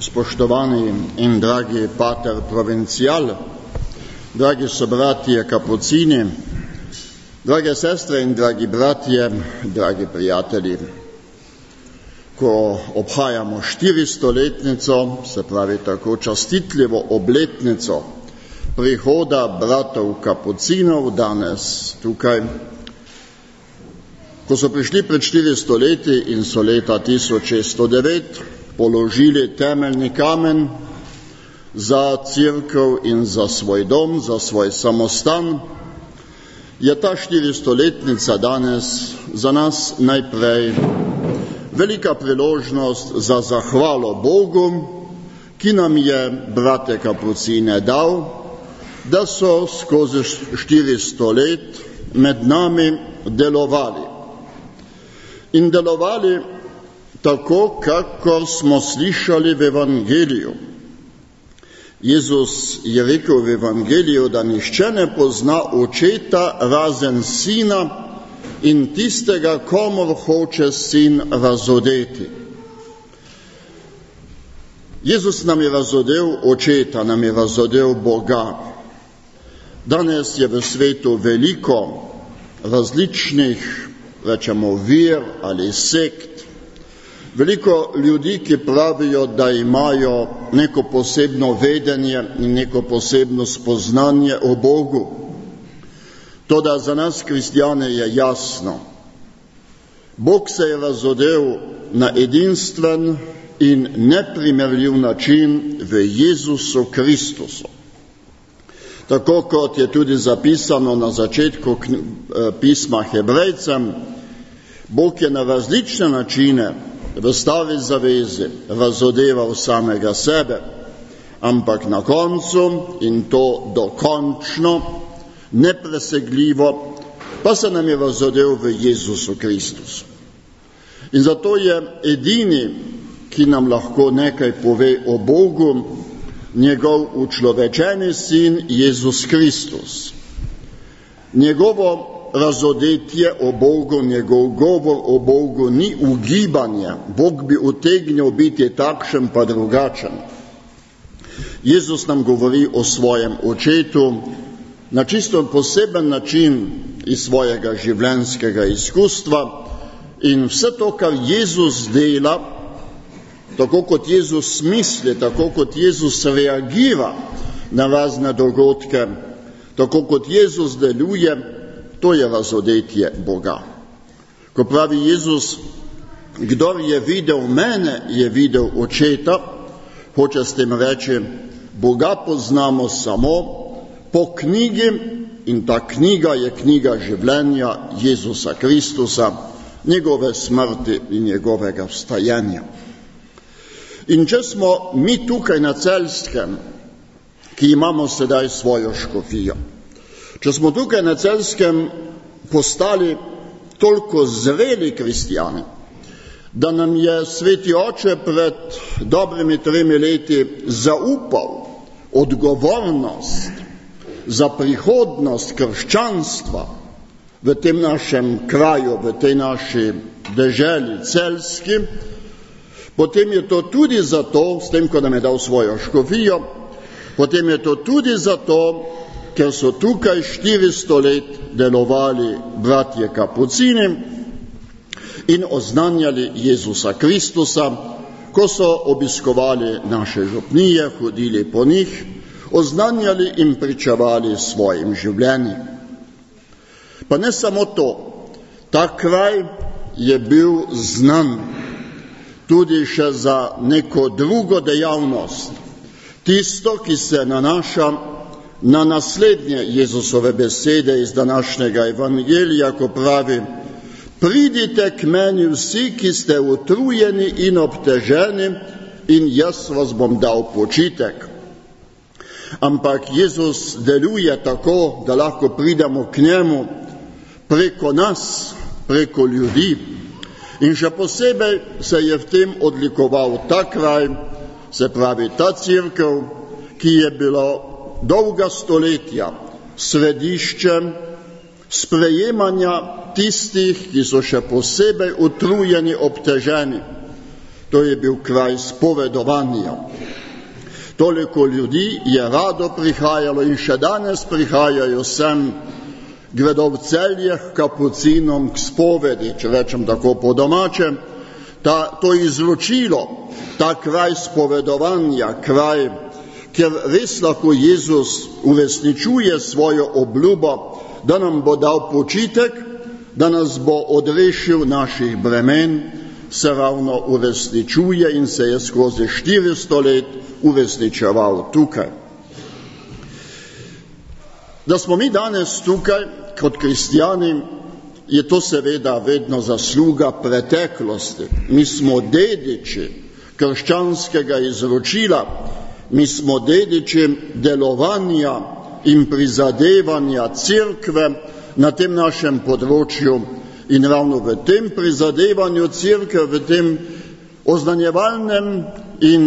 Spoštovani in dragi pater provincial, dragi sobratje kapucini, drage sestre in dragi bratje, dragi prijatelji. Ko obhajamo 400-letnico, se pravi tako častitljivo obletnico prihoda bratov kapucinov danes tukaj, ko so prišli pred 400 leti in so leta 1609 položili temeljni kamen za cerkev in za svoj dom, za svoj samostan, je ta 400-letnica danes za nas najprej velika priložnost za zahvalo Bogu, ki nam je brate kapucine dal, da so skozi 400 let med nami delovali. In delovali tako, kakor smo slišali v Evangeliju. Jezus je rekel v Evangeliju, da nihče ne pozna očeta razen sina in tistega, komor hoče sin razodeti. Jezus nam je razodel očeta, nam je razodel Boga. Danes je v svetu veliko različnih, rečemo, vir ali sekt. Veliko ljudi, ki pravijo, da imajo neko posebno vedenje in neko posebno spoznanje o Bogu. Toda za nas kristjane je jasno. Bog se je razodel na edinstven in neprimerljiv način v Jezusu Kristusu. Tako kot je tudi zapisano na začetku pisma Hebrejcem, Bog je na različne načine v stari zavezi razodeval samega sebe, ampak na koncu, in to dokončno, nepresegljivo, pa se nam je razodel v Jezusu Kristusu. In zato je edini, ki nam lahko nekaj pove o Bogu, njegov učlovečeni sin Jezus Kristus. Njegovo razodetje o Bogu, njegov govor o Bogu ni ugibanje. Bog bi utegnil biti takšen pa drugačen. Jezus nam govori o svojem očetu na čisto poseben način iz svojega življenjskega izkustva in vse to, kar Jezus dela, tako kot Jezus misli, tako kot Jezus reagira na razne dogodke, tako kot Jezus deluje, to je razodetje Boga. Ko pravi Jezus, kdor je videl mene, je videl očeta, hoče s tem reči, Boga poznamo samo po knjigi in ta knjiga je knjiga življenja Jezusa Kristusa, njegove smrti in njegovega vstajenja. In če smo mi tukaj na Celjskem, ki imamo sedaj svojo škofijo, če smo tukaj na Celjskem postali toliko zreli kristjani, da nam je sveti oče pred dobrimi 3 leti zaupal odgovornost za prihodnost krščanstva v tem našem kraju, v tej naši deželi Celjski, potem je to tudi zato, s tem, ko nam je dal svojo škofijo, potem je to tudi zato, ker so tukaj 400 let delovali bratje kapucini in oznanjali Jezusa Kristusa, ko so obiskovali naše župnije, hodili po njih, oznanjali in pričevali svojim življenjem. Pa ne samo to, ta kraj je bil znan tudi še za neko drugo dejavnost, tisto, ki se nanaša na naslednje Jezusove besede iz današnjega evangelija, ko pravi, pridite k meni vsi, ki ste utrujeni in obteženi, in jaz vas bom dal počitek. Ampak Jezus deluje tako, da lahko pridemo k njemu preko nas, preko ljudi. In še posebej se je v tem odlikoval ta kraj, se pravi ta cerkev, ki je bilo dolga stoletja središčem sprejemanja tistih, ki so še posebej utrujeni, obteženi, to je bil kraj spovedovanja. Toliko ljudi je rado prihajalo in še danes prihajajo sem, gredo v Celje k kapucinom k spovedi, če rečem tako po domače, to izročilo, ta kraj spovedovanja, kraj, kjer res lahko Jezus uresničuje svojo obljubo, da nam bo dal počitek, da nas bo odrešil naših bremen, se ravno uresničuje in se je skozi 400 let uresničeval tukaj. Da smo mi danes tukaj kot kristjani, je to seveda vedno zasluga preteklosti. Mi smo dediči krščanskega izročila, mi smo dediči delovanja in prizadevanja cerkve na tem našem področju in ravno v tem prizadevanju cerkve, v tem oznanjevalnem in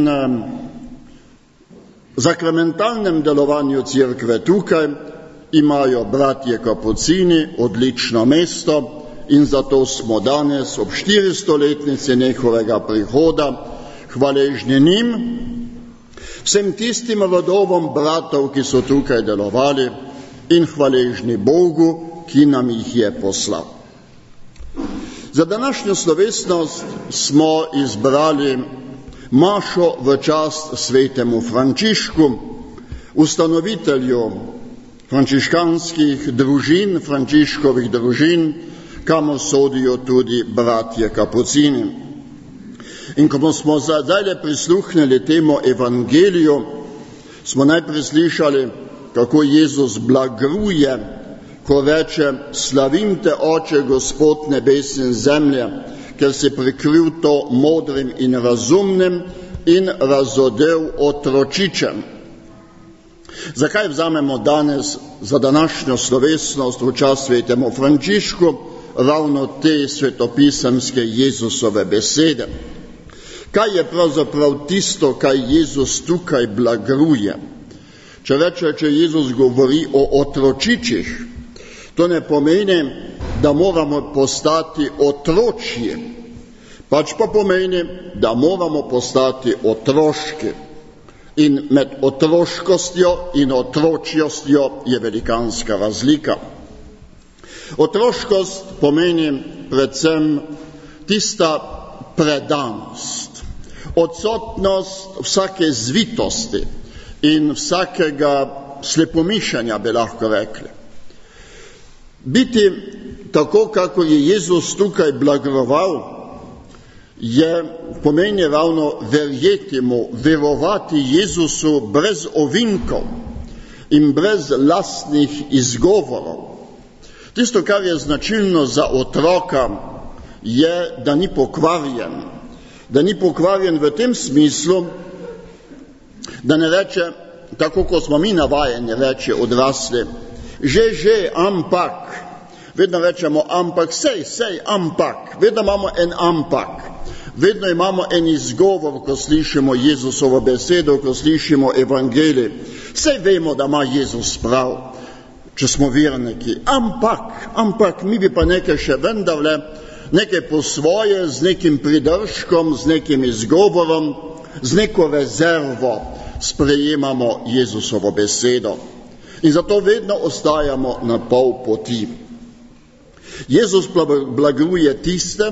zakramentalnem delovanju cerkve tukaj imajo bratje kapucini odlično mesto in zato smo danes ob 400-letnici njihovega prihoda hvaležni njim, vsem tistim rodovom bratov, ki so tukaj delovali in hvaležni Bogu, ki nam jih je poslal. Za današnjo slovesnost smo izbrali mašo v čast svetemu Frančišku, ustanovitelju frančiškanskih družin, Frančiškovih družin, kamor sodijo tudi bratje kapucini. In ko smo zdaj prisluhnili temu evangeliju, smo najprej slišali, kako Jezus blagruje, ko reče: slavim te, Oče, Gospod nebes in zemlje, ker si prikryl to modrim in razumnim in razodel otročičem. Zakaj vzamemo danes za današnjo slovesnost v čast svetemu Frančišku ravno te svetopisemske Jezusove besede? Kaj je pravzaprav tisto, kaj Jezus tukaj blagruje? Če Jezus govori o otročičih, to ne pomeni, da moramo postati otročji, pač pa pomeni, da moramo postati otroški. In med otroškostjo in otročjostjo je velikanska razlika. Otroškost pomeni predvsem tista predanost, odsotnost vsake zvitosti in vsakega slepomišljanja, bi lahko rekli. Biti tako, kako je Jezus tukaj blagroval, pomeni ravno verjeti mu, verovati Jezusu brez ovinkov in brez lastnih izgovorov. Tisto, kar je značilno za otroka, je, da ni pokvarjen. Da ni pokvarjen v tem smislu, da ne reče, tako kot smo mi navajeni reči odrasli, že, ampak. Vedno rečemo ampak, sej, ampak. Vedno imamo en ampak. Vedno imamo en izgovor, ko slišimo Jezusovo besedo, ko slišimo evangelij. Sej vemo, da ima Jezus prav, če smo verniki. Ampak, mi bi pa nekaj še vendarle, nekaj po svoje, z nekim pridržkom, z nekim izgovorom, z neko rezervo sprejemamo Jezusovo besedo. In zato vedno ostajamo na pol poti. Jezus blagruje tiste,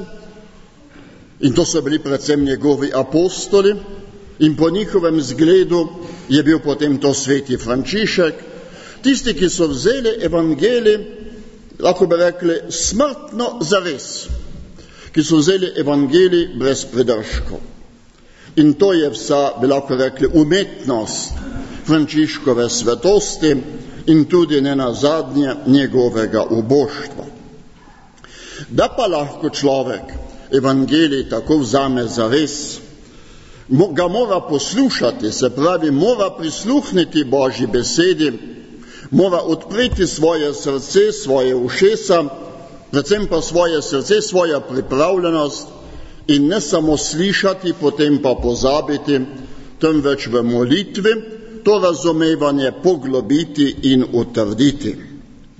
in to so bili predvsem njegovi apostoli, in po njihovem zgledu je bil potem to sveti Frančišek, tisti, ki so vzeli evangelij, lahko bi rekli, smrtno zares, ki so vzeli evangelij brez pridržkov. In to je vsa, bi lahko rekli, umetnost Frančiškove svetosti in tudi ne nazadnje njegovega uboštva. Da pa lahko človek evangelij tako vzame zares, ga mora poslušati, se pravi, mora prisluhniti Božji besedi, mora odpreti svoje srce, svoje ušesa, predvsem pa svoje srce, svoja pripravljenost in ne samo slišati, potem pa pozabiti, temveč v molitvi to razumevanje poglobiti in utrditi.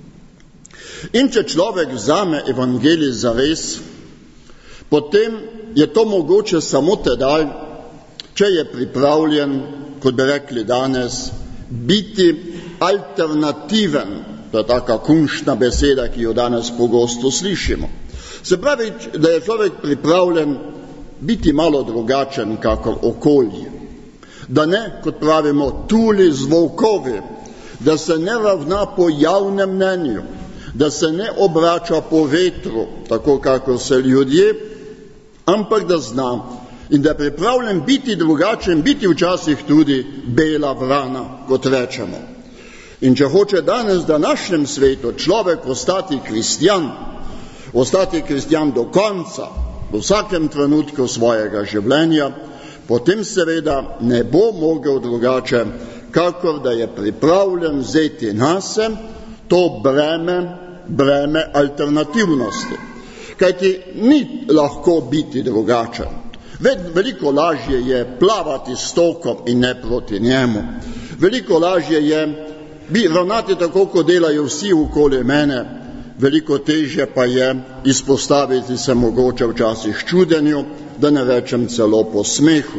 In če človek vzame evangelij zares, potem je to mogoče samo tedaj, če je pripravljen, kot bi rekli danes, biti alternativen. To je taka kunštna beseda, ki jo danes pogosto slišimo. Se pravi, da je človek pripravljen biti malo drugačen kakor okolje. Da ne, kot pravimo, tuli z volkovi, da se ne ravna po javnem mnenju, da se ne obrača po vetru, tako kakor se ljudje, ampak da zna in da je pripravljen biti drugačen, biti včasih tudi bela vrana, kot rečemo. In če hoče danes v današnjem svetu človek ostati kristjan do konca, v vsakem trenutku svojega življenja, potem seveda ne bo mogel drugače, kakor da je pripravljen vzeti nase to breme alternativnosti. Kajti ni lahko biti drugačen. Veliko lažje je plavati s tokom in ne proti njemu. Veliko lažje je ravnati tako, kot delajo vsi okoli mene. Veliko težje pa je izpostaviti se mogoče včasih čudenju, da ne rečem celo po smehu.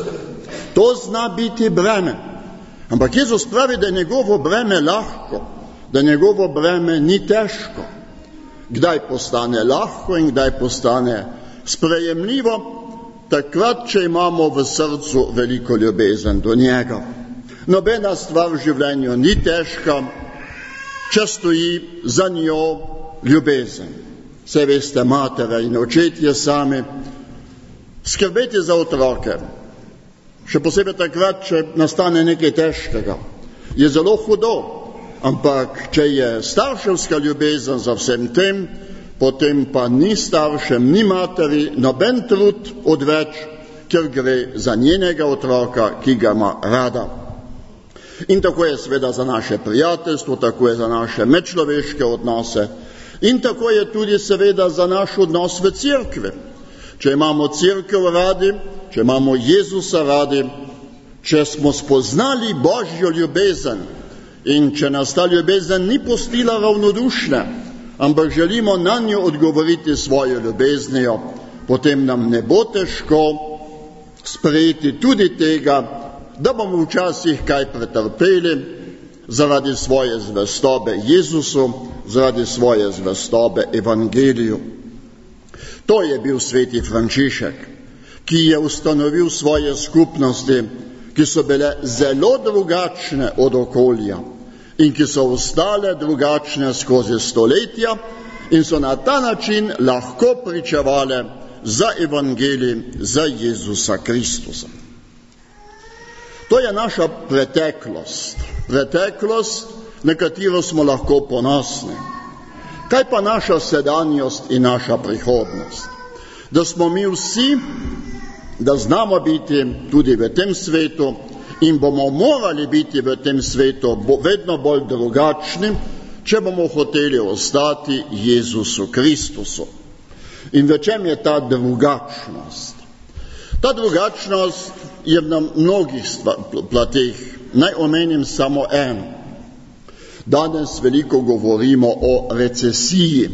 To zna biti breme. Ampak Jezus pravi, da je njegovo breme lahko, da njegovo breme ni težko. Kdaj postane lahko in kdaj postane sprejemljivo? Takrat, če imamo v srcu veliko ljubezen do njega. Nobena stvar v življenju ni težka, če stoji za njo ljubezen. Saj veste, matere in očetje sami, skrbeti za otroke, še posebej takrat, če nastane nekaj težkega, je zelo hudo, ampak če je starševska ljubezen za vsem tem, potem pa ni staršem, ni materi noben trud odveč, ker gre za njenega otroka, ki ga ima rada. In tako je seveda za naše prijateljstvo, tako je za naše medčloveške odnose in tako je tudi seveda za naš odnos v cerkvi. Če imamo cerkev radi, če imamo Jezusa radi, če smo spoznali Božjo ljubezen in če nas ta ljubezen ni pustila ravnodušne, ampak želimo na njo odgovoriti svojo ljubeznijo, potem nam ne bo težko sprejeti tudi tega, da bomo včasih kaj pretrpeli zaradi svoje zvestobe Jezusu, zaradi svoje zvestobe Evangeliju. To je bil sveti Frančišek, ki je ustanovil svoje skupnosti, ki so bile zelo drugačne od okolja in ki so ostale drugačne skozi stoletja in so na ta način lahko pričevale za Evangelij, za Jezusa Kristusa. To je naša preteklost, na katero smo lahko ponosni. Kaj pa naša sedanjost in naša prihodnost? Da smo mi vsi, da znamo biti tudi v tem svetu in bomo morali biti v tem svetu vedno bolj drugačni, če bomo hoteli ostati Jezusu Kristusu. In v čem je ta drugačnost? Ta drugačnost je na mnogih plateh. Naj omenim samo eno. Danes veliko govorimo o recesiji.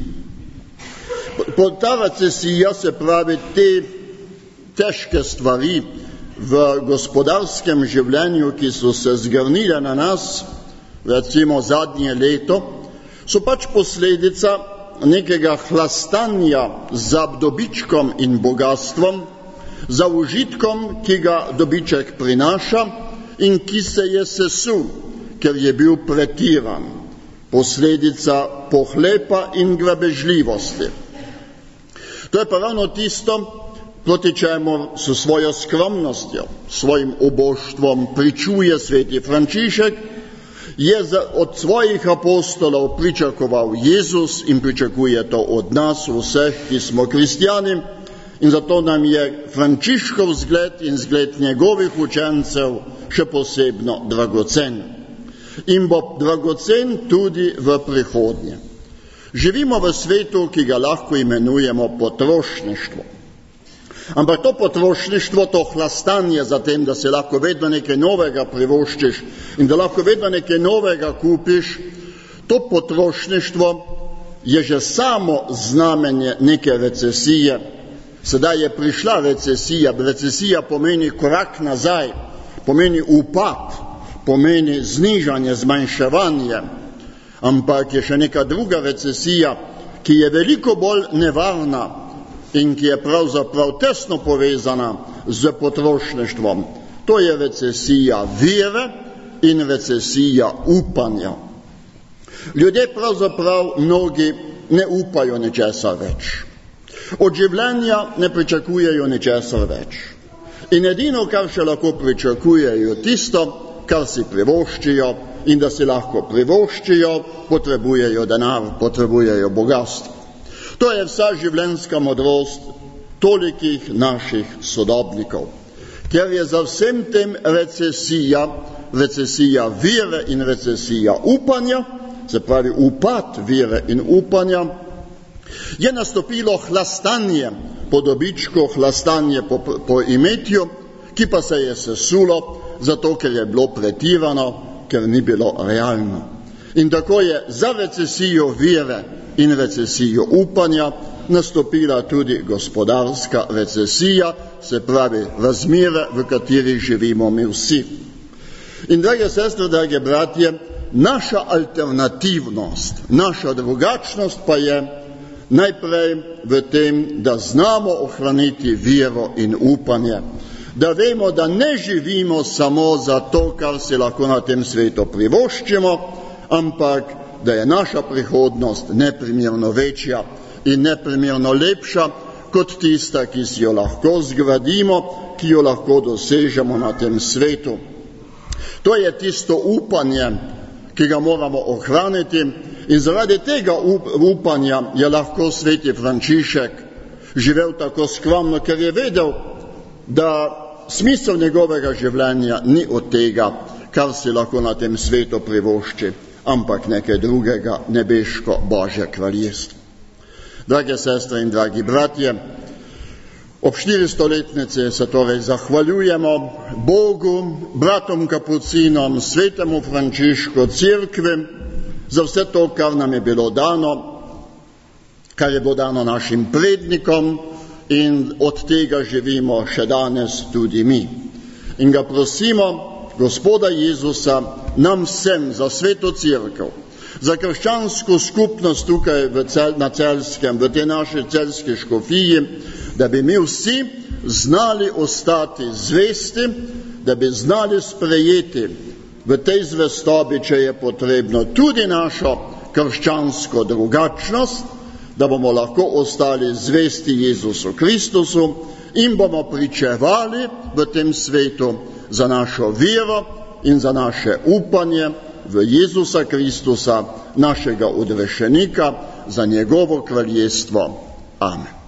Ta recesija, se pravi te težke stvari v gospodarskem življenju, ki so se zgrnile na nas, recimo zadnje leto, so pač posledica nekega hlastanja za dobičkom in bogatstvom, za užitkom, ki ga dobiček prinaša in ki se je sesul, ker je bil pretiran, posledica pohlepa in grabežljivosti. To je pa ravno tisto, proti čemu s svojo skromnostjo, svojim oboštvom pričuje sveti Frančišek, je od svojih apostolov pričakoval Jezus in pričakuje to od nas vseh, ki smo kristjani, in zato nam je Frančiškov zgled in zgled njegovih učencev še posebno dragocen. In bo dragocen tudi v prihodnje. Živimo v svetu, ki ga lahko imenujemo potrošništvo. Ampak to potrošništvo, to hlastanje za tem, da se lahko vedno nekaj novega privoščiš in da lahko vedno nekaj novega kupiš, to potrošništvo je že samo znamenje neke recesije, Sedaj je prišla recesija. Recesija pomeni korak nazaj, pomeni upad, pomeni znižanje, zmanjševanje. Ampak je še neka druga recesija, ki je veliko bolj nevarna in ki je pravzaprav tesno povezana z potrošništvom. To je recesija vere in recesija upanja. Ljudje pravzaprav mnogi ne upajo ničesar več. Od življenja ne pričakujejo ničesar več. In edino, kar še lahko pričakujejo, tisto, kar si privoščijo, in da si lahko privoščijo, potrebujejo denar, potrebujejo bogatstvo. To je vsa življenjska modrost tolikih naših sodobnikov. Ker je za vsem tem recesija vere in recesija upanja, se pravi upad vere in upanja, je nastopilo hlastanje po dobičku, hlastanje po imetju, ki pa se je sesulo, zato ker je bilo pretirano, ker ni bilo realno. In tako je za recesijo vere in recesijo upanja nastopila tudi gospodarska recesija, se pravi razmere, v katerih živimo mi vsi. In drage sestre, drage bratje, naša alternativnost, naša drugačnost pa je najprej v tem, da znamo ohraniti vero in upanje, da vemo, da ne živimo samo za to, kar si lahko na tem svetu privoščimo, ampak da je naša prihodnost neprimerno večja in neprimerno lepša kot tista, ki si jo lahko zgradimo, ki jo lahko dosežemo na tem svetu. To je tisto upanje, ki ga moramo ohraniti, in zaradi tega upanja je lahko sveti Frančišek živel tako skromno, ker je vedel, da smisel njegovega življenja ni od tega, kar si lahko na tem svetu privošči, ampak nekaj drugega, nebeško Božje kraljestvo. Drage sestre in dragi bratje, ob 400-letnici se torej zahvaljujemo Bogu, bratom kapucinom, svetemu Frančišku, cerkvi, za vse to, kar nam je bilo dano, kar je bilo dano našim prednikom, in od tega živimo še danes tudi mi. In ga prosimo, Gospoda Jezusa, nam vsem, za sveto cerkev, za krščansko skupnost tukaj na Celjskem, v tej naši celjski škofiji, da bi mi vsi znali ostati zvesti, da bi znali sprejeti v tej zvestobi, če je potrebno, tudi našo krščansko drugačnost, da bomo lahko ostali zvesti Jezusu Kristusu in bomo pričevali v tem svetu za našo vero in za naše upanje v Jezusa Kristusa, našega odrešenika, za njegovo kraljestvo. Amen.